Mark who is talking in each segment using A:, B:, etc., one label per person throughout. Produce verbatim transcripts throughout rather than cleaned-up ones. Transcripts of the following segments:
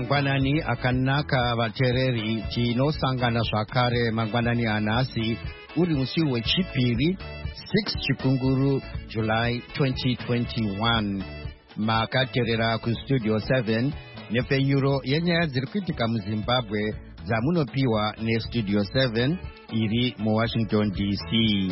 A: Mangwanani akanaka vatereri tinosangana zvakare mangwanani anhasi uri musi wechipiri six Chikunguru July twenty twenty-one. Makaterera kustudio seven nepfenyuro yenyaya dziri kuitika muZimbabwe dzamunopiwa nestudio seven iri muWashington D C.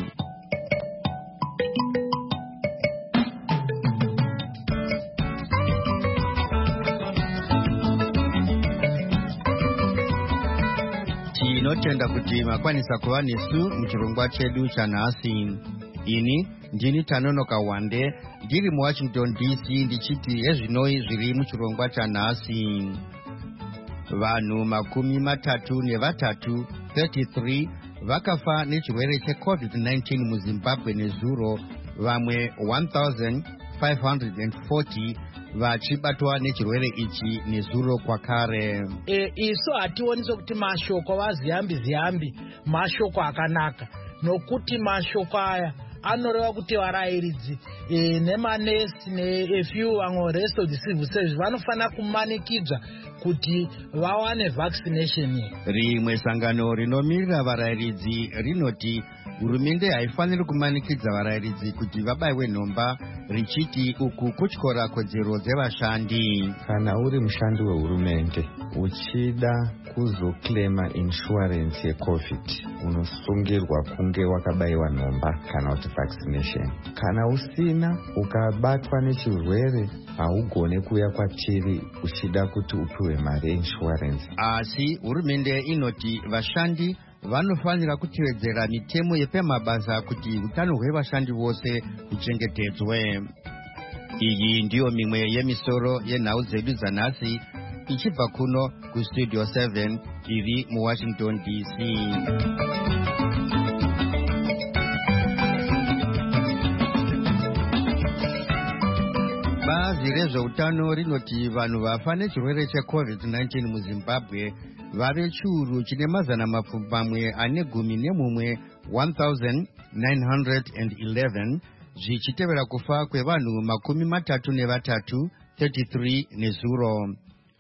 A: Tinotenda kuti makwanisa kuva nesu muchirongwa chedu chanhasi. Ini ndini Tanonoka Wande ndiri muWashington D C ndichiti ezvinoi zviri muchirongwa chanhasi. Vanhu makumi matatu nevatatu thirty-three vakafa nechirwere checovid nineteen muZimbabwe nezuro, vamwe one thousand five hundred forty vachibatwa nechirwere ichi nezuro kwakare.
B: E, isu hationiso kuti mashoko vaziyambi ziyambi mashoko akanaka, nokuti mashoko aya anoreva kuti varairidzi e, nemanesi neefew vamwe rest of the civil service vanofanira kumanikidza kuti vawane vaccination.
A: Rimwe sangano rinomirira varairidzi rinoti hurumende haifaniri kumanikidza varairidzi kuti vabaiwe nhomba, richiti uku kutyora kodzero dzevashandi.
C: Kana uri mushandi wehurumende uchida kuzoklema insurance yecovid unosungirwa kunge wakabaiwa nhomba kana kuti vaccination. Kana usina ukabatwa nechirwere haugone kuya kwatiri uchida kuti upiwe mari insurance.
A: Asi hurumende inoti vashandi vanofanira kutevedzera mitemo yepamabasa kuti utano hwevashandi vose huchengetedzwe. Iyi ndiyo mimwe yemisoro yenhau dzedu dzanhasi ichibva kuno kustudio seven iri muWashington D C. Bazi rezveutano rinoti vanhu vafa nechirwere checovid nineteen muZimbabwe vave chiuru chine mazana mapfumbamwe ane gumi nemumwe one thousand nine hundred eleven, zvichitevera kufa kwevanhu makumi matatu nevatatu thirty-three nezuro.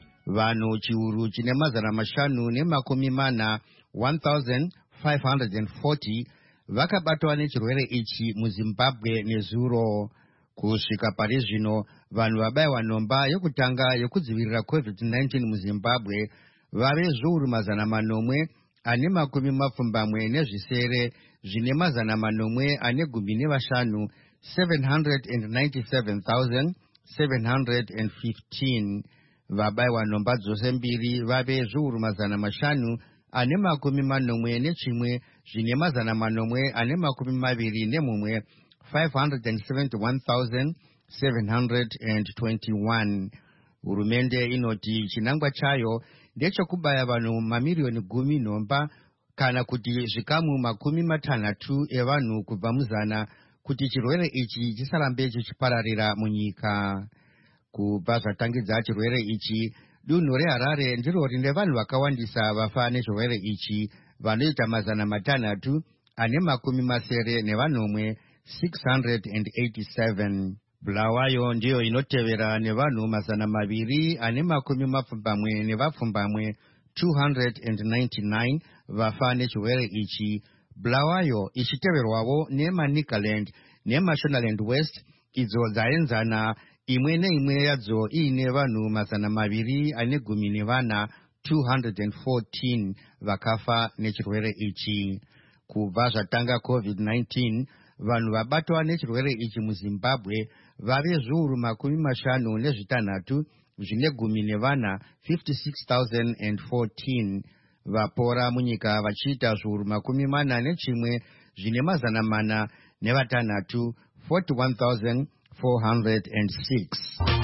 A: Vanhu chiuru chine mazana mashanu nemakumi mana one thousand five hundred forty vakabatwa nechirwere ichi muZimbabwe nezuro. Kusvika pari zvino vanhu vabaiwa nhomba yokutanga yokudzivirira covid nineteen muZimbabwe vave zviuru mazana manomwe ane makumi mapfumbamwe nezvisere zvine mazana manomwe ane gumi nevashanu seven hundred ninety-seven thousand seven hundred fifteen. Vabaiwa nhomba dzose mbiri vave zviuru mazana mashanu ane makumi manomwe nechimwe zvine mazana manomwe ane makumi maviri nemumwe five hundred seventy-one thousand seven hundred twenty-one. Hurumende inoti chinangwa chayo ndechokubaya vanhu mamiriyoni gumi nhomba kana kuti zvikamu makumi matanhatu evanhu kubva muzana kuti chirwere ichi chisarambe chichipararira munyika. Kubva zvatangidza chirwere ichi, dunhu reHarare ndiro rine vanhu vakawandisa vafa nechirwere ichi, vanoita mazana matanhatu ane makumi masere nevanomwe six hundred eighty-seven. Bulawayo ndiyo inotevera nevanhu mazana maviri ane makumi mapfumbamwe nevapfumbamwe two hundred ninety-nine vafa nechirwere ichi. Bulawayo ichiteverwawo neManicaland neMashonaland West, idzo dzaenzana imwe neimwe yadzo iine vanhu mazana maviri ane gumi nevana two hundred fourteen vakafa nechirwere ichi. Kubva zvatanga covid nineteen, vanhu vabatwa nechirwere ichi muZimbabwe vave zviuru makumi mashanu nezvitanhatu zvine gumi nevana fifty-six thousand fourteen. Vapora munyika vachiita zviuru makumi mana nechimwe zvine mazana mana nevatanhatu forty-one thousand four hundred six.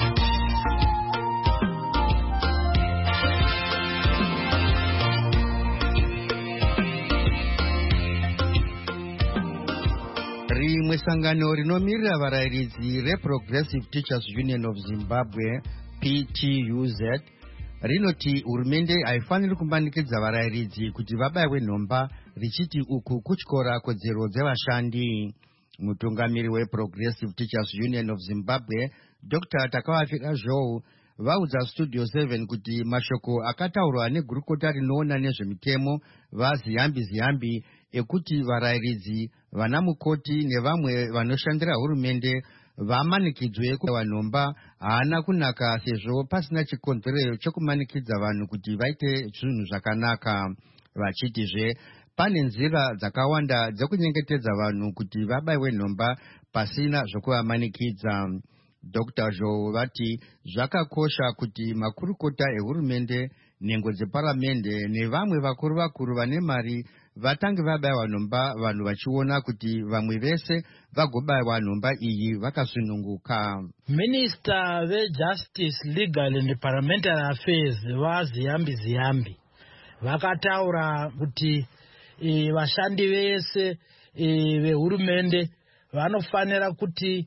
A: Rimwe sangano rinomirira varairidzi reProgressive Teachers Union of Zimbabwe P T U Z rinoti hurumende haifaniri kumanikidza varairidzi kuti vabaiwe nhomba, richiti uku kutyora kodzero dzevashandi. Mutungamiri weProgressive Teachers Union of Zimbabwe Doctor Takawafika Zhou vaudza Studio seven kuti mashoko akataurwa negurukota rinoona nezvemitemo vaziyambi ziyambi ekuti varayiridzi, vana mukoti nevamwe vanoshandira hurumende vamanikidzwe kuvanomba haana kunaka, sezvo pasina chikonzero chokumanikidza vanhu kuti vaite zvinhu zvakanaka. Vachitizve pane nzira dzakawanda dzekunyengetedza vanhu kuti vabayiwe nhomba pasina zvokuvamanikidza. Doctor Zhou vati zvakakosha kuti makurukota ehurumende, nhengo dzeparamende nevamwe vakuru vakuru vane mari vatange vabayiwa nhomba, vanhu vachiona kuti vamwe vese vagobayiwa nhomba iyi vakasununguka.
B: Minister veJustice, Legal and Parliamentary Affairs vaZiyambi Ziyambi vakataura kuti e, vashandi vese e, vehurumende vanofanira kuti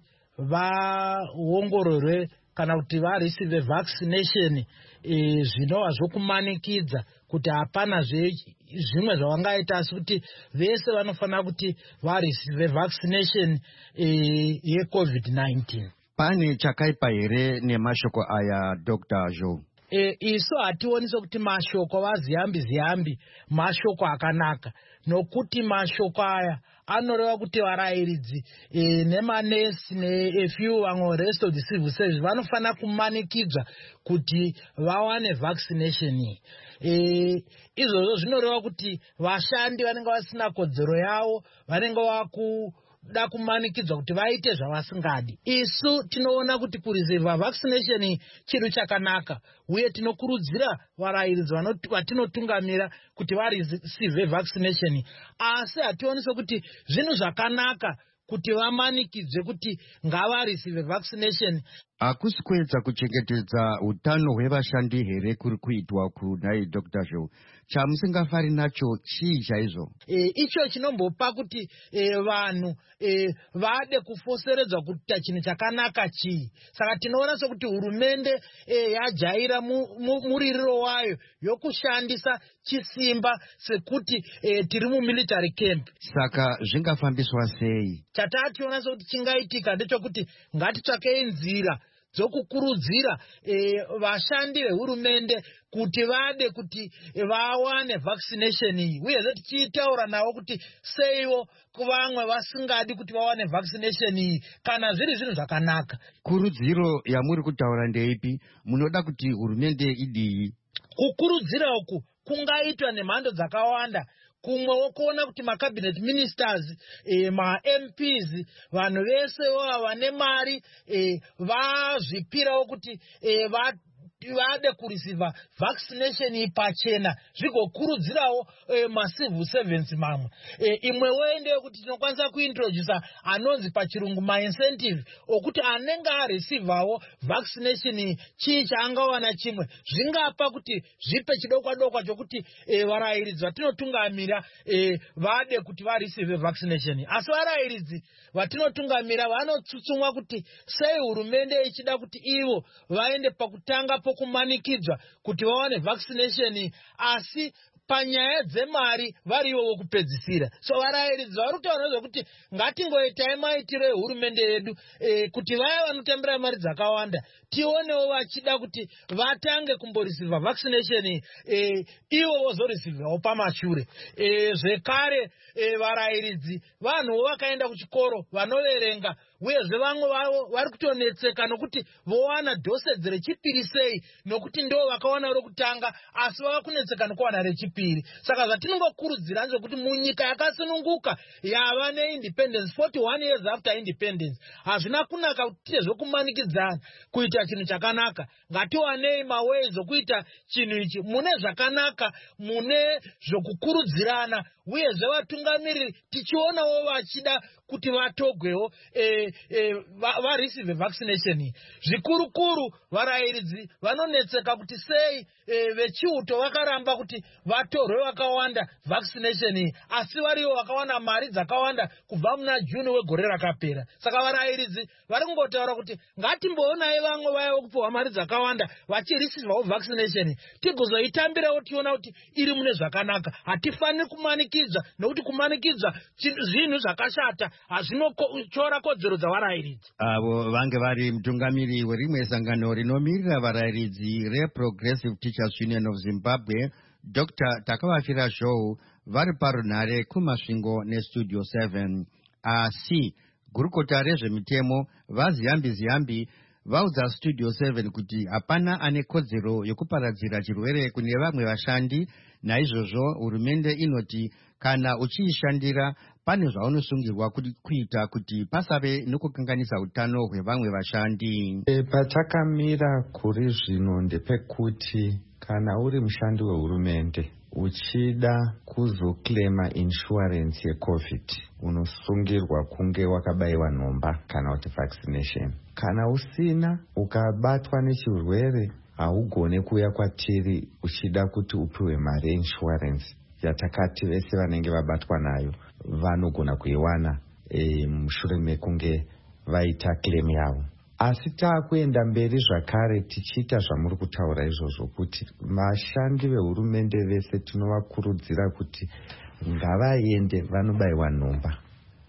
B: vaongororwe kana kuti vareceive vaccination e, zvinova zvokumanikidza kuti hapana zvimwe zvavangaita, asi kuti vese vanofanira kuti vareceive vaccination e, yecovid nineteen.
A: Pane chakaipa here nemashoko aya, Doctor Zhou?
B: E, isu hationi sokuti mashoko vaziyambi ziyambi mashoko akanaka, nokuti mashoko aya anoreva kuti varayiridzi e, nemanesi neefew vamwe rest of the civil service vanofanira kumanikidzwa kuti vawane vaccination iyi. E, izvozvo zvinoreva kuti vashandi vanenge vasina kodzero yavo, vanenge vaku da kumanikidzwa kuti vaite zvavasingadi. Isu tinoona kuti kureceive vaccination chiro chakanaka, uye tinokurudzira varayiridzi vatinotungamira kuti vareceive vaccination, asi hationi sokuti zvinhu zvakanaka kuti vamanikidzwe kuti ngavareceive vaccination.
A: Hakusi kuedza kuchengetedza utano hwevashandi here kuri kuitwa kudai, Doctor Zhou? Chamusingafari nacho chii chaizvo?
B: E, icho chinombopa kuti e, vanhu e, vade kufoseredzwa kuita chinhu chakanaka chii. Saka tinoona sokuti hurumende e, yajaira mu, mu, muririro wayo yokushandisa chisimba sekuti e, tiri mumilitary camp.
A: Saka zvingafambiswa sei?
B: Chatationa sokuti chingaitika ndechekuti ngatitsvakei nzira dzokukurudzira e, vashandi vehurumende kuti vade kuti e, vawane vaccination iyi, uyezve tichitaura navo kuti seiwo kuvamwe vasingadi kuti vawane vaccination iyi kana zviri zvinhu zvakanaka.
A: Kurudziro yamuri kutaura ndeipi? Munoda kuti hurumende idii?
B: Kukurudzira uku kungaitwa nemhando dzakawanda. Kumwewo kuona kuti macabinet ministers, e, ma-M Ps, vanhu vese vane mari e, vazvipirawo kuti e, va vade kureceive vaccination pachena, zvigokurudzirawo e, macivil servants mamwe. E, imwe wende yekuti tinokwanisa kuintroduce anonzi pachirungu ma-incentive okuti anenge areceivawo vaccination chii chaangawana chimwe, zvingapa kuti zvipe chidokwa dokwa chokuti e, varayiridzi vatinotungamira e, vade kuti vareceive vaccination. Asi varayiridzi vatinotungamira vanotsutsumwa kuti sei hurumende ichida kuti ivo vaende pakutanga pokumanikidzwa kuti vawane vaccination, asi panyaya dzemari variwo vokupedzisira. So varayiridzi vari kutaura zvokuti ngatingoitai maitiro ehurumende yedu e, kuti vaya vanotambira mari dzakawanda tionewo vachida kuti vatange kumboreceive vaccination e, ivo vozoreceivawo pamashure. E, zvekare e, varayiridzi vanhuwo vakaenda kuchikoro vanoverenga, uyezve vamwe vavo vari kutonetseka nokuti vowana dhosedzi rechipiri sei, nokuti ndo vakawana rokutanga asi vava kunetseka nokuwana rechipiri. Saka zvatinongokurudzira ndezvekuti munyika yakasununguka yava neindependence forty-one years after independence, hazvina kunaka kuti zvokumanikidzana kuita chinhu chakanaka. Ngatiwanei maways okuita chinhu ichi mune zvakanaka, mune zvokukurudzirana, uyezve vatungamiriri tichionawo vachida kuti vatogwewo e, e, vareceive va vaccination. Zvikurukuru varayiridzi vanonetseka kuti sei e, vechiuto vakaramba kuti vatorwe vakawanda vaccination, asi variwo vakawana mari dzakawanda kubva muna June wegore rakapera. Saka varayiridzi vari kungotaura kuti ngatimboonai vamwe vaya vokupiwa mari dzakawanda vachireceivawo vaccination, tigozoitambirawo tiona kuti iri mune zvakanaka. Hatifaniri kumanikidzwa, nokuti kumanikidzwa zvinhu zvakashata hazvinochora kodzero dzavarairidzi.
A: Avo vange vari mutungamiri werimwe sangano rinomirira varairidzi reProgressive Teachers Union of Zimbabwe, Doctor Takavafira Zhou, vari parunhare kumasvingo nestudio seven. Asi gurukota rezvemitemo vaziyambi ziyambi vaudza studio seven kuti hapana ane kodzero yokuparadzira chirwere kune vamwe vashandi. Naizvozvo hurumende inoti kana uchiishandira pane zvaunosungirwa kuita kuti pasave nokukanganisa utano hwevamwe vashandi.
C: E, patakamira kuri zvino ndepekuti kana uri mushandi wehurumende uchida kuzoklema insurance yeCovid unosungirwa kunge wakabayiwa nhomba kana kuti vaccination. Kana usina ukabatwa nechirwere haugone kuuya kwatiri uchida kuti upiwe mari insurance yatakati vese vanenge vabatwa nayo vanogona kuiwana e, mushure mekunge vaita claim yavo. Asi taakuenda mberi zvakare tichiita zvamuri kutaura izvozvo kuti vashandi vehurumende vese tinovakurudzira kuti ngavaende vanobayiwa nhomba.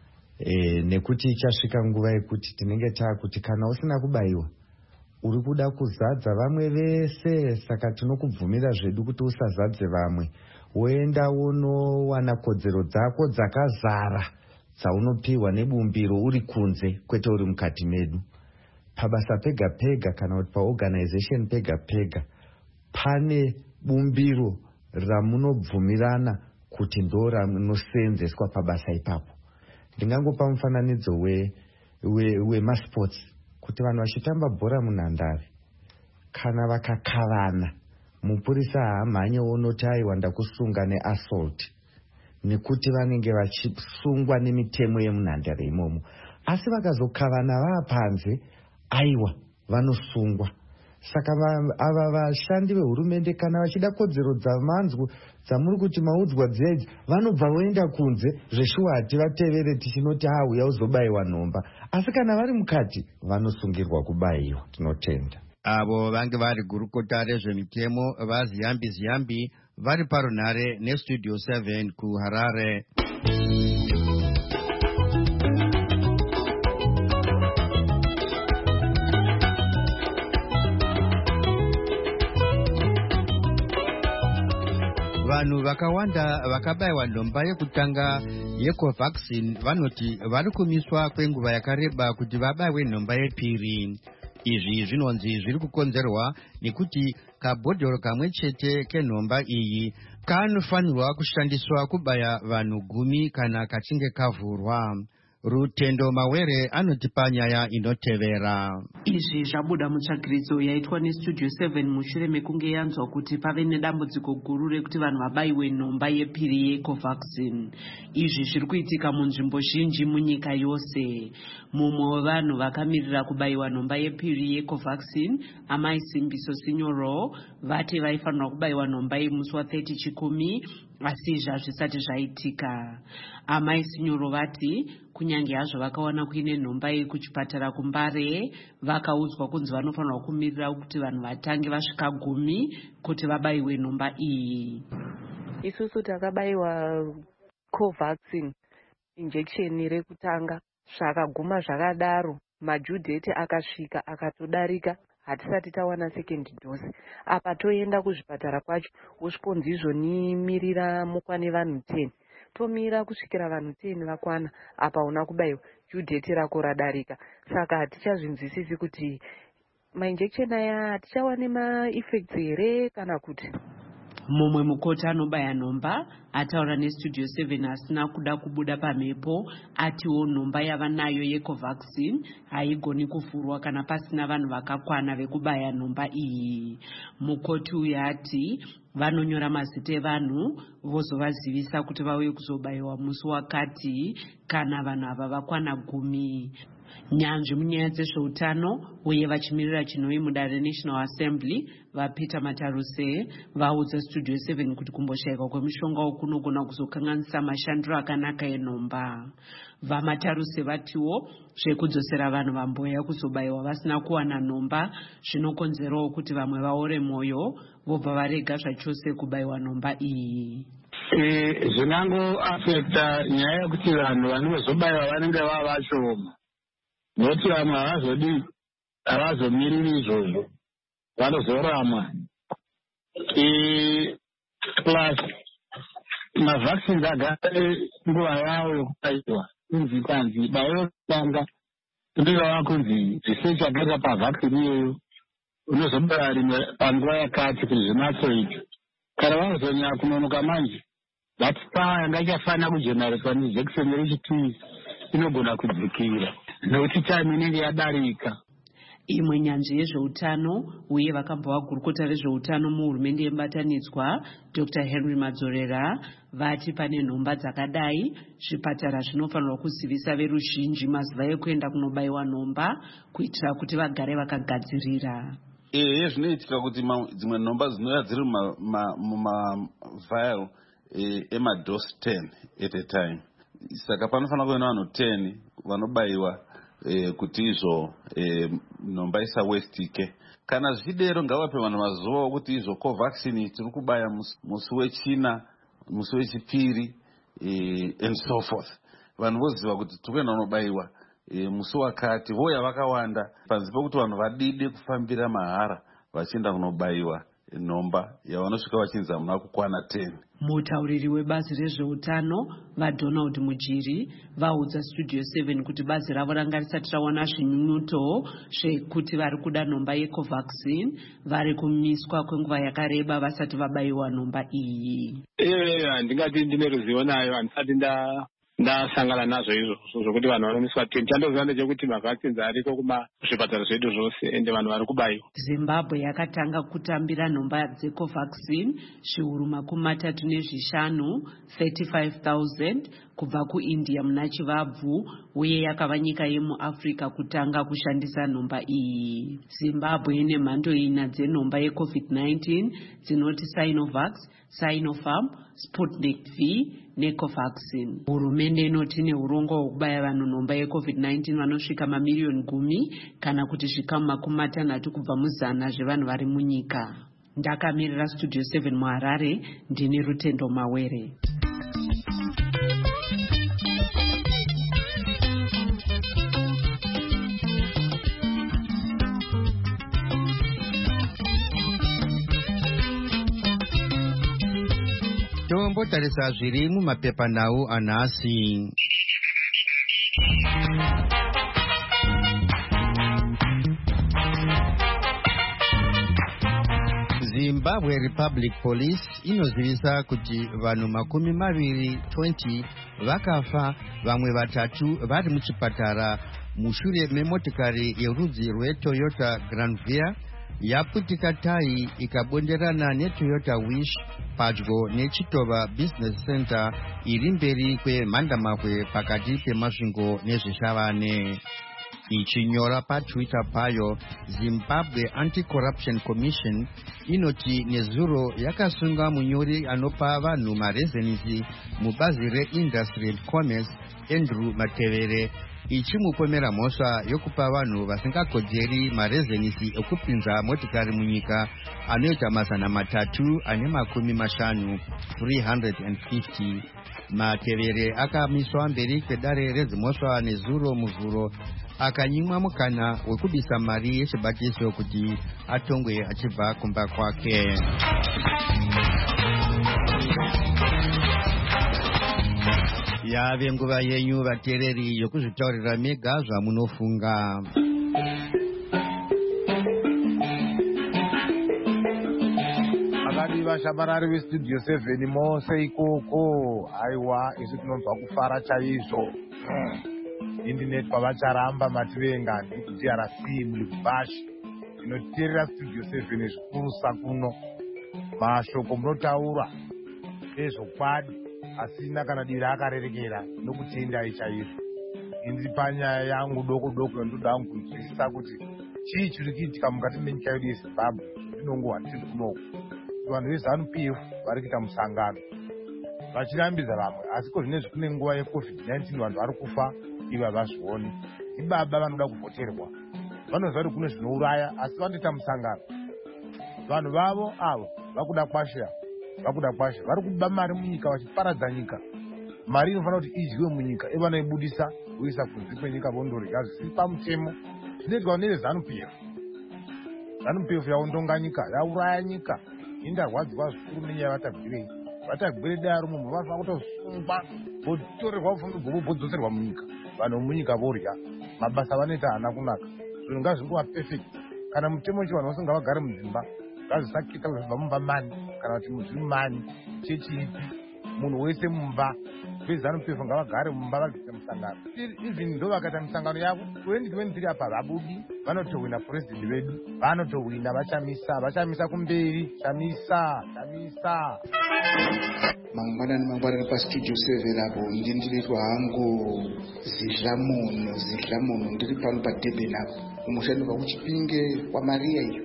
C: E, nekuti ichasvika nguva yekuti tinenge taakuti kana usina kubayiwa uri kuda kuzadza vamwe vese, saka tinokubvumira zvedu kuti usazadze vamwe, woenda unowana kodzero dzako dzakazara dzaunopiwa nebumbiro uri kunze kwete uri mukati medu. Pabasa pega pega kana kuti paorganization pega pega pane bumbiro ramunobvumirana kuti ndo ramunoseenzeswa pabasa ipapo. Ndingangopa mufananidzo we we wemasports kuti vanhu vachitamba bhora munhandare kana vakakavana mupurisa haamhanye onoti aiwa ndakusunga neassault nekuti vanenge vachisungwa nemitemo yemunhandare imomo. Asi vakazokavana vaapanze aiwa vanosungwa. Saka ava vashandi vehurumende kana vachida kodzero dzamanzwa dzamuri kuti maudzwa dzedzi vanobva voenda kunze zveshuwati vatevere tichinoti auya uzobayiwa nhomba. Asi kana vari mukati vanosungirwa kubayiwa. Tinotenda.
A: Avo vange vari gurukota rezvemitemo vaziyambi ziyambi vari parunhare nestudio seven kuHarare. Vanhu vakawanda vakabayiwa nhomba yekutanga yeCovaxin vanoti vari kumiswa kwenguva yakareba kuti vabayiwe nhomba yepiri. Izvi zvinonzi zviri kukonzerwa nekuti kabhodhoro kamwe chete kenhomba iyi kanofanirwa kushandiswa kubaya vanhu gumi kana kachinge kavhurwa. Rutendo Mawere anotipa nyaya inotevera.
D: Izvi zvabuda mutsvagiridzo yaitwa nestudio seven mushure mekunge yanzwa kuti pave nedambudziko guru rekuti vanhu vabayiwe nhomba yepiri yeCovaxin. Izvi zviri kuitika munzvimbo zhinji munyika yose. Mumwe wevanhu vakamirira kubayiwa nhomba yepiri yeCovaxin, Amai Simbiso Sinyoro, vati vaifanirwa kubayiwa nhomba iyi musi wa thirty chikumi, asi zvazvisati zvaitika. Amai Sinyoro vati kunyange hazvo vakawana kuine nhomba iyi kuchipatara kuMbare, vakaudzwa kunzi vanofanirwa kumirira kuti vanhu vatange vasvika gumi kuti vabayiwe nhomba iyi.
E: Isusu takabayiwa Covaxin injection rekutanga, zvakaguma zvakadaro, majudheti akasvika akatodarika, hatisati tawana second dose. Apa toenda kuzvipatara kwacho usvikonzi izvonimirira mukwane vanhu ten. Tomira kusvikira vanhu ten vakwana, apa una kubayiwa, judheti rako radarika. Saka hatichazvinzwisisi kuti mainjection aya hatichawane maeffects here kana kuti.
D: Mumwe mukoti anobaya nhomba ataura nestudio seven asina kuda kubuda pamhepo, atiwo nhomba yavanayo yeCovaxin haigoni kuvhurwa kana pasina vanhu vakakwana vekubaya nhomba iyi. Mukoti uyu ati vanonyora mazita evanhu vozovazivisa kuti vauye kuzobayiwa musi wakati kana vanhu ava vakwana gumi. Nyanzvi munyaya dzezveutano uye vachimirira chinoi mudare National Assembly vaPeter Mataruse vaudza studio seven kuti kumboshayikwa kwemishonga kunogona kuzokanganisa mashandiro akanaka enhomba. VaMataruse vatiwo zvekudzosera vanhu vamboya kuzobayiwa vasina kuwana nhomba zvinokonzerawo kuti vamwe vaore mwoyo vobva varega zvachose kubayiwa nhomba iyi.
F: Eh, zvinango afekta nyaya yekuti vanhu vanozobaiwa vanenge vava vashoma. Noti vamwe havazodi havazomiriri izvozvo. Vanozorama. Eh, plus mavaccines agare nguva yavo yokubaiwa. Kunzi kanzi baiwa kutanga ndivo vakunzi research yakaita pavaccine iyoyo unozobaiwa rimwe panguva yakati kuti zvimatsoiti. Kana vanozonyanya kunonoka manje that power yanga ichafanira kujeneretswa nejekiseni rechipiri inogona kudzikira nokuti time inenge yadarika.
D: Imwe nyanzvi yezveutano uye vakambova gurukota rezveutano muhurumende yebatanidzwa Doctor Henry Madzorera vati pane nhomba dzakadai zvipatara zvinofanirwa kuzivisa veruzhinji mazuva ekuenda kunobaiwa nhomba kuitira kuti vagare vakagadzirira.
G: Ehe, zvinoitika kuti dzimwe nhomba dzinouya dziri mumavhayiro emadosi ten at a time. Saka panofanira kuva nevanhu ten vanobayiwa kuti izvo nhomba isawestike. Kana zvichidero ngavape vanhu mazuva okuti izvo covaccine tiri kubaya musi wechina, musi wechipiri and so forth. Vanhu voziva kuti tiri kuenda kunobayiwa musi wakati, voya vakawanda panzi pekuti vanhu vadide kufambira mahara vachienda kunobayiwa nhomba yavanosvika vachinzi hamuna kukwana ten.
D: Mutauriri webazi rezveutano vaDonald Mujiri vaudza Studio seven kuti bazi ravo ranga risati rawana zvinyunyuto zvekuti vari kuda nhomba yecovaccine vari kumiswa kwenguva yakareba vasati vabayiwa nhomba iyi.
F: Eh, handingati ndine ruzivo nayo, handisati nda ndasangana nazvo izvozvo zvokuti vanhu vanomiswa ten. Chandoziva ndechekuti mavaccines ariko kumazvipatara zvedu zvose ende vanhu vari kubayiwa.
D: Zimbabwe yakatanga kutambira nhomba dzecovaccine zviuru makumi matatu nezvishanu thirty-five thousand kubva kuIndia muna Chivabvu uye yakava nyika yemuAfrica kutanga kushandisa nhomba iyi. Zimbabwe ine mhando ina dzenhomba yecovid nineteen dzinoti Sinovac, Sinopharm, Sputnik V necovaccine. Hurumende inoti neurongwa hwekubaya vanhu nhomba yecovid nineteen vanosvika mamiriyoni gumi kana kuti zvikamu makumi matanhatu kubva muzana zvevanhu vari munyika. Ndakamirira Studio seven muHarare, ndini Rutendo Mawere.
A: Tombotarisa zviri mumapepanhau anhasi. Zimbabwe Republic Police inozivisa kuti vanhu makumi maviri twenty vakafa, vamwe vatatu vari muchipatara mushure memotikari yerudzi rweToyota Grand Via yaputika tayi ikabonderana neToyota Wish padyo neChitova Business Center iri mberi kwemhandamahwe pakati pemasvingo nezvishavane. Ichinyora paTwitter payo, Zimbabwe Anti-Corruption Commission inoti nezuro yakasunga munyori anopa vanhu marezenisi mubazi reIndustry and Commerce Andrew Matevere ichimupomera mhosva yokupa vanhu vasingakodzeri marezenisi ekupinza motikari munyika anoita mazana matatu ane makumi mashanu three hundred fifty. Matevere akamiswa mberi kwedare redzimhosva nezuro muvhuro akanyimwa mukana wekubisa mari yechibhatiso kuti atongwe achibva kumba kwake. Yave nguva yenyu vateereri yokuzvitaurira mega zvamunofunga.
H: Akadiva shabarari vestudio seven mose ikoko, aiwa isu tinobva kufara chaizvo. Internet pavacharamba mativenga D R C mulibhashi inoteerera Studio seven zvikurusa kuno. Mashoko munotaura ezvokwadi asina kana diri akarerekera nokutendai chaizvo. Indi panyaya yangu doko doko ndoda kunzwisisa kuti chii chiri kuitika mukati menyika yedu yeZimbabwe ndinongowa tiri kunoko. Vanhu veZANU P F vari kuita musangano vachirambidza vamwe, asi ko zvinezvi kune nguva yecovid nineteen vanhu vari kufa ivo havazvioni. Ibaba vanoda kuvhoterwa, vanoziva kuti kune zvinouraya asi vanoita musangano. Vanhu vavo avo vakuda kwashira vakuda kwazvo vari kuba mari munyika vachiparadza nyika. Mari inofanira kuti idyiwe munyika ivanoibudisa kuisa kunze kwenyika vondorya zvisiri pamutemo. Zvinoitwa nevezanu P F. ZANU P F yaondonga nyika, yauraya nyika. Indarwadziwa zvikuru nenyaya vatagwirei. Vatagwire dare rumwe vanofanira kutosungwa votorerwa ufungi vobodzoserwa munyika. Vanhu munyika vorya. Mabasa vanoita haana kunaka. Zvinhu ngazvingova perfect. Kana mutemo uchi vanhu vasinga vagare mudzimba. Ngazvisakita kuti zvibva mumba mani kana kuti muzviri mani chechi ipi. Munhu wese mumba. VeZANU P F ngavagare mumba vachiita musangano. Even ndo vakaita musangano yavo twenty twenty-three apa vabudi vanotowina president vedu. Vanotowina vachamisa, vachamisa kumberi, chamisa, chamisa.
I: Mangwanani mangwanani pa studio seven apo ndindiritwa hangu zidlamuno zidlamuno ndiri pano pa Durban apo kumushanduka kuchipinge kwa Maria iyo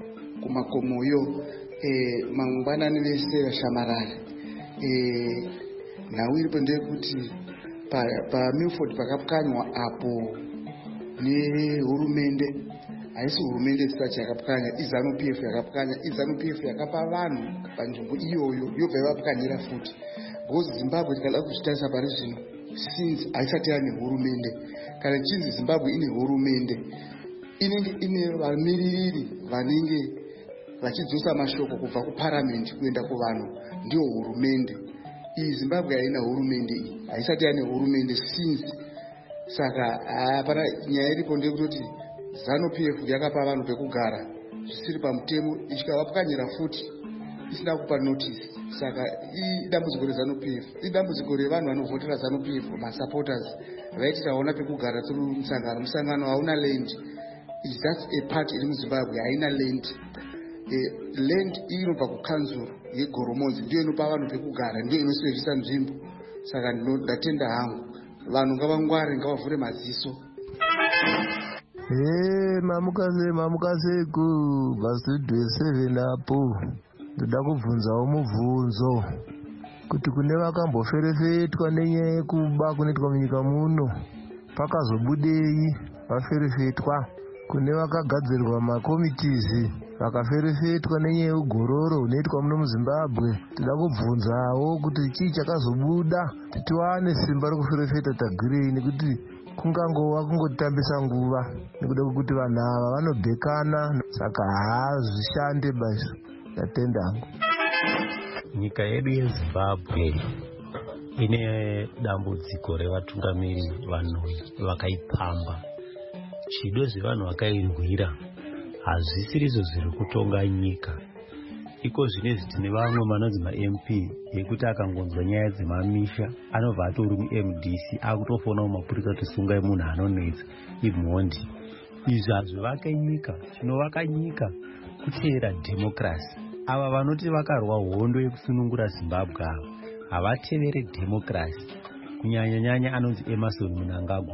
I: kumakomoyo eh mangwanani vese vashamarara eh nawe iripo ndekuti pa pa Milford pakapkanywa apo ni hurumende haisi hurumende sitachi yakapkanya iZANU P F yakapkanya iZANU P F yakapa vanhu panzvimbo iyoyo yobva yavapkanyira futi because Zimbabwe tikada kuzvitarisa pari zvino since haisati yane hurumende kana chinzi Zimbabwe ine hurumende inenge ine vamiririri vanenge vachidzosa mashoko kubva kuparliament kuenda kuvanhu ndiyo hurumende. Iyi Zimbabwe haina hurumende iyi haisati yane hurumende since saka hapana nyaya iripo ndeyekuti ZANU P F yakapa vanhu pekugara zvisiri pamutemo ichikavapkanyira futi isina kupa notice. Saka idambudziko reZANU P F idambudziko revanhu vanovhotera ZANU P F masupporters vaiti taona pekugara tiri musangano musangano hauna land. Is that a party iri muZimbabwe haina land. Eh, land inobva kukanzuru yegoromozi ndiyo inopa vanhu pekugara ndiyo inosevisa nzvimbo. Saka ndatenda hangu vanhu ngavangware ngavavhure maziso.
J: Eh mamukase mamukase ku bastudio seven apo ndoda kubvunzawo mubvunzo kuti kune vakamboferefetwa nenyaya yekuba kunoitwa munyika muno pakazobudei vaferefetwa. Kune vakagadzirirwa makomitizi vakaferefetwa nenyaya yeugororo hunoitwa muno muZimbabwe. Toda kubvunzawo kuti chii chakazobuda titiwane simba rekuferefeta tagwirei nekuti kungangova kungotambisa nguva nekuda kwekuti vanhu ava vanobhekana saka haazvishande basi. Ndatenda hangu.
K: Nyika yedu yeZimbabwe ine dambudziko revatungamiri vanhu vakaipamba. Chido zvevanhu vakairwira hazvisirizo zviri kutonga nyika. Iko zvinezvi tine vamwe vanonzi ma-M P yekuti akangonzwa nyaya dzemamisha anobva atori mu-M D C akutofona mumapurisa kuti sungai munhu anonetsa imhondi. Izvi hazvivake nyika. Chinovaka nyika kuteera dhemokirasi. Ava vanoti vakarwa hondo yekusunungura Zimbabwe ava havatevere dhemokirasi. Kunyanya nyanya anonzi Emerson Mnangagwa.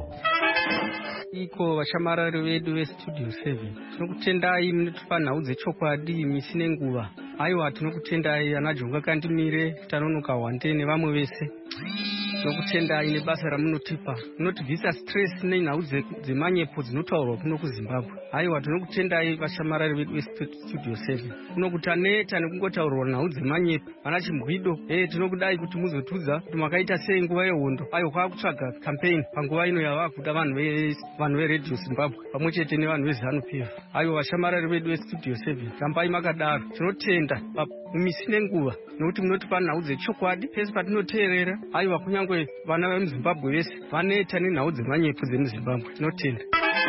L: Iko vashamarari vedu vestudio seven tinokutendai munotipa nhau dzechokwadi misi nenguva. Aiwa tinokutendai ana Jonga Kandimire Tanonoka Hwande nevamwe vese. Tinokutendai nebasa ramunotipa munotibvisa stress nenhau dzemanyepo dzinotaurwa kuno kuZimbabwe. Aiwa tinokutendai vashamarari vedu vestudio seven kunokuti aneta nekungotaurwa nhau dzemanyepo vana Chimbwido. Eh tinokudai kuti muzotudza kuti makaita sei nguva yehondo. Aiwa kwakutsvaga campaign panguva ino yavakuda vanhu ve vanhu veRadio Zimbabwe pamwe chete nevanhu veZANU P F. Aiwa vashamarari vedu vestudio seven rambai makadaro. Tinotenda mumisi nenguva nokuti munotipa nhau dzechokwadi pese patinoteerera. Aiwa kunyangwe vana vemuZimbabwe vese vaneta nenhau dzemanyepo dzemuZimbabwe. Tinotenda.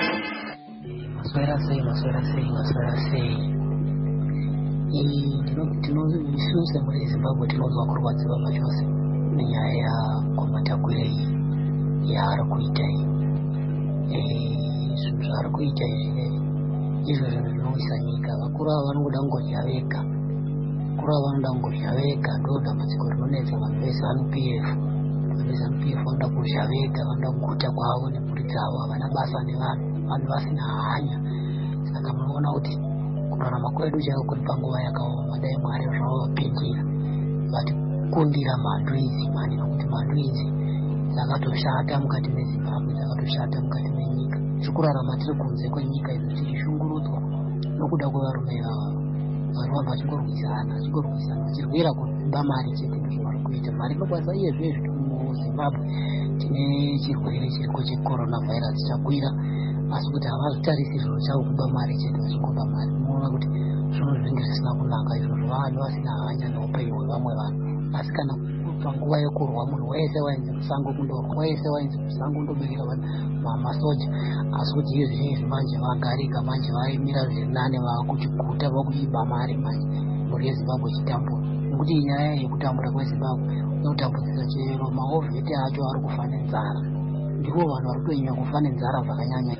M: Maswera sei maswera sei maswera sei. Isusu semuZimbabwe tinozwa kurwadziwa machose nenyaya yakwamatakwirei yaari kuita iyi. Zvinhu zvaari kuita izvi izvo zvinhu zvinowisa nyika. Vakuru ava vanoda kungodya vega. Vakuru ava vanoda kungodya vega. Ndo dambudziko rinonetsa vanhu veZANU P F. Vanhu veZANU P F vanoda kudya vega, vanoda kuguta kwavo nemhuri dzavo, havana basa nevanhu, vanhu vasina hanya. Saka munoona kuti kurarama kwedu chaiko kuri panguva yakaoma. Dai Mwari zvavapindira vatikundira mhando idzi mani nokuti mhando idzi dzakatoshata mukati meZimbabwe, dzakatoshata mukati menyika. Tikurarama tiri kunze kwenyika ino tichishungurudzwa nokuda kwevarume ava. Vanhu vanhu vachingorwisana vachingorwisana vachirwira kuba mari chete ndozvavari kuita. Mari inokwanisa iye zvezvi muZimbabwe tine chirwere chiriko cheCoronavirus chakwira, asi kuti havazotarisi zviro chavo kuba mari chete vachingoba mari. Munoona kuti zvinhu zvinenge zvisina kunaka izvozvo, vanhu vasina hanya neupenyu hwevamwe vanhu. Asi kana panguva yekurwa munhu wese wainzi kusango kundorwa, wese wainzi kusango kundobekera masoja, asi kuti iye zvinezvi manje vagarika, manje vaimira zviri nane, vakuchiguta vakuchiba mari manje, mhuri yeZimbabwe chitambura. Nekuti nyaya yekutambura kweZimbabwe inotambudzisa chero maovheti acho ari kufa nenzara, ndivo vanhu vari kunyanya kufa nenzara zvakanyanya.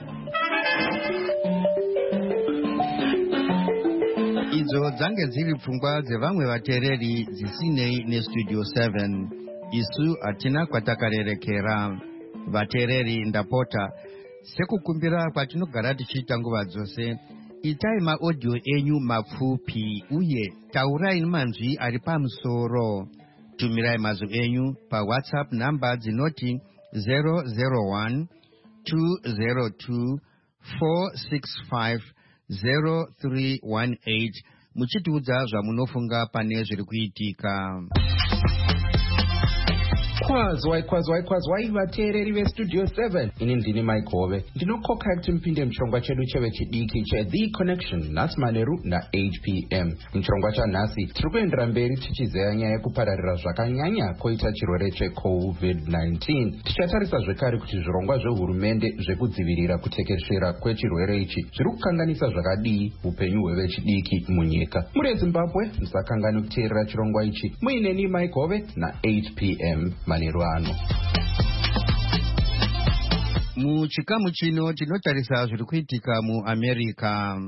A: Idzo dzange dziri pfungwa dzevamwe vateereri dzisinei nestudio seven. Isu hatina kwatakarerekera. Vateereri ndapota, sekukumbira kwatinogara tichiita nguva dzose, itai maaudio enyu mapfupi uye taurai manzwi ari pamusoro. Tumirai mazwi enyu paWhatsApp namba dzinoti zero zero one two zero two four six five zero three one eight muchitiudza zvamunofunga pane zviri kuitika.
N: Kwazwai kwazwai kwazwai vateereri vestudio seven. Ini ndini Mike Hove, ndinokoka kuti mpinde muchirongwa chedu chevechidiki cheThe Connection nhasi manheru na-eight p m. Muchirongwa chanhasi tiri kuendera mberi tichizeya nyaya yekupararira zvakanyanya koita chirwere checovid nineteen. Tichatarisa zvekare kuti zvirongwa zvehurumende zvekudzivirira kutekeshera kwechirwere ichi zviri kukanganisa zvakadii upenyu hwevechidiki munyika. Muri Zimbabwe musakangani kuteerera chirongwa ichi muineni Mike Hove na-eight p m manheru ano.
A: Muchikamu chino tinotarisa zviri kuitika muAmerica.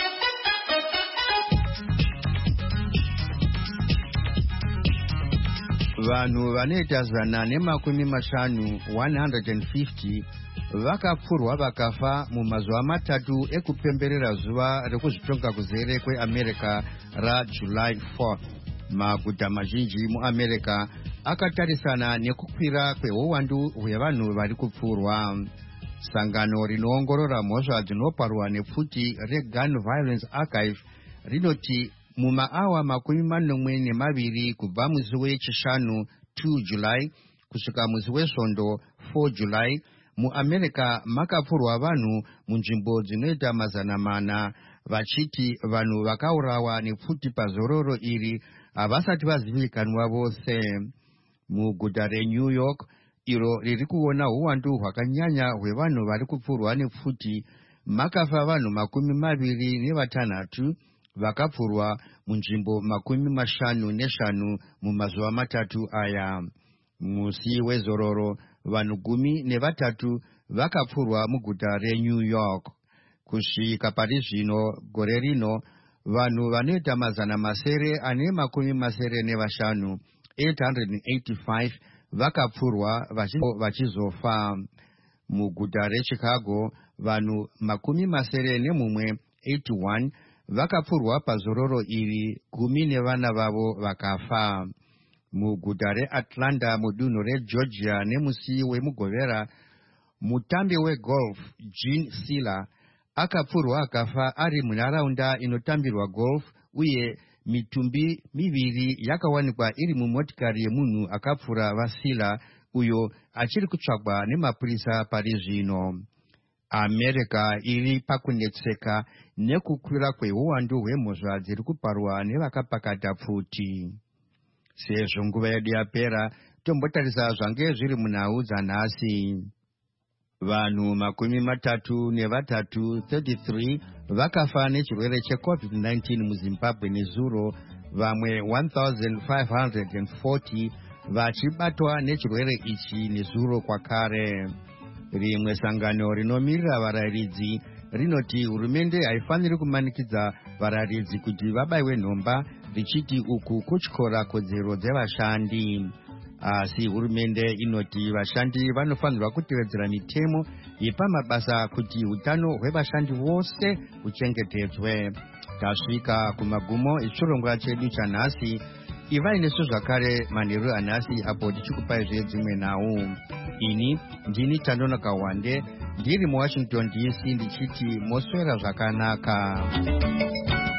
A: Vanhu vanoita zana nemakumi mashanu one hundred fifty vakapfurwa vakafa mumazuva matatu ekupemberera zuva rekuzvitonga kuzere kweAmerica raJuly fourth. Maguta mazhinji muAmerica akatarisana nekukwira kweuwandu hwevanhu vari kupfurwa. Sangano rinoongorora mhosva dzinoparwa nepfuti reGun Violence Archive rinoti mumaawa makumi manomwe nemaviri kubva musi wechishanu two July kusvika musi wesvondo four July muAmerica makapfurwa vanhu munzvimbo dzinoita mazana mana, vachiti vanhu vakaurawa nepfuti pazororo iri havasati vazivikanwa vose. Muguta reNew York, iro riri kuona uwandu hwakanyanya hwevanhu vari kupfurwa nepfuti, makafa vanhu makumi maviri nevatanhatu vakapfurwa munzvimbo makumi mashanu neshanu mumazuva matatu aya. Musi wezororo vanhu gumi nevatatu vakapfurwa muguta reNew York. Kusvika pari zvino gore rino vanhu vanoita mazana masere ane makumi masere nevashanu eight hundred eighty-five vakapfurwa vachizofa. Muguta reChicago vanhu makumi masere nemumwe eighty-one vakapfurwa pazororo iri, gumi nevana vavo vakafa. Muguta reAtlanta mudunhu reGeorgia nemusi wemugovera mutambi wegolf Gene Sila akapfurwa akafa ari munharaunda inotambirwa golf, uye mitumbi miviri yakawanikwa iri mumotikari yemunhu akapfura vaSila uyo achiri kutsvagwa nemapurisa pari zvino. America iri pakunetseka nekukwira kweuwandu hwemhosva dziri kuparwa nevakapakata pfuti. Sezvo nguva yedu yapera, tombotarisa zvange zviri munhau dzanhasi. Vanhu makumi matatu nevatatu thirty-three vakafa nechirwere checovid nineteen muZimbabwe nezuro, vamwe one thousand five hundred forty vachibatwa nechirwere ichi nezuro kwakare. Rimwe sangano rinomirira varayiridzi rinoti hurumende haifaniri kumanikidza varayiridzi kuti vabayiwe nhomba, richiti uku kutyora kodzero dzevashandi. Asi hurumende inoti vashandi vanofanirwa kutevedzera mitemo yepamabasa kuti hutano hwevashandi vose huchengetedzwe. Tasvika kumagumo echirongwa chedu chanhasi. Ivai nesu zvakare manheru anhasi apo tichikupai zvedzimwe nhau. Ini ndini Tanonoka Wande ndiri muWashington D C ndichiti moswera zvakanaka.